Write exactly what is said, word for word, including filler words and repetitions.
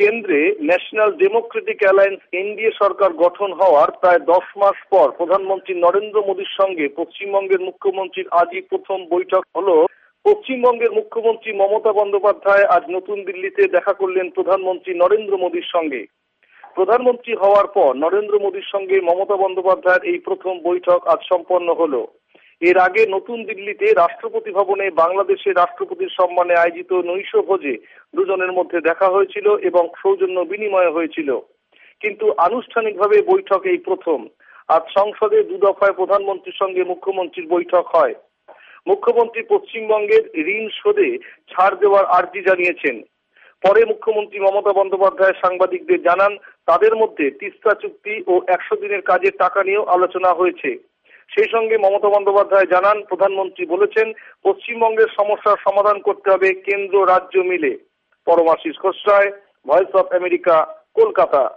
কেন্দ্রে national democratic alliance NDA সরকার গঠন হওয়ার প্রায় দশ মাস পর প্রধানমন্ত্রী নরেন্দ্র মোদীর সঙ্গে পশ্চিমবঙ্গের মুখ্যমন্ত্রীর আজই প্রথম বৈঠক হলো। পশ্চিমবঙ্গের মুখ্যমন্ত্রী মমতা বন্দ্যোপাধ্যায় আজ নতুন দিল্লিতে দেখা করলেন প্রধানমন্ত্রী নরেন্দ্র মোদীর সঙ্গে। প্রধানমন্ত্রী হওয়ার পর নরেন্দ্র মোদীর সঙ্গে মমতা বন্দ্যোপাধ্যায়ের এই প্রথম বৈঠক আজ সম্পন্ন হলো। এর আগে নতুন দিল্লিতে রাষ্ট্রপতি ভবনে বাংলাদেশের রাষ্ট্রপতির সম্মানে আয়োজিত নৈশ ভোজে দুজনের মধ্যে দেখা হয়েছিল এবং সৌজন্য বিনিময় হয়েছিল, কিন্তু আনুষ্ঠানিকভাবে বৈঠক এই প্রথম। আজ সংসদে দু দফায় প্রধানমন্ত্রীর সঙ্গে মুখ্যমন্ত্রীর বৈঠক হয়। মুখ্যমন্ত্রী পশ্চিমবঙ্গের ঋণ শোধে ছাড় দেওয়ার আর্জি জানিয়েছেন। পরে মুখ্যমন্ত্রী মমতা বন্দ্যোপাধ্যায় সাংবাদিকদের জানান, তাদের মধ্যে তিস্তা চুক্তি ও একশো দিনের কাজের টাকা নিয়েও আলোচনা হয়েছে। সেই সঙ্গে মমতা বন্দ্যোপাধ্যায় জানান, প্রধানমন্ত্রী বলেছেন পশ্চিমবঙ্গের সমস্যার সমাধান করতে হবে কেন্দ্র রাজ্য মিলে। Paramashis Khosray, voice of America, Kolkata.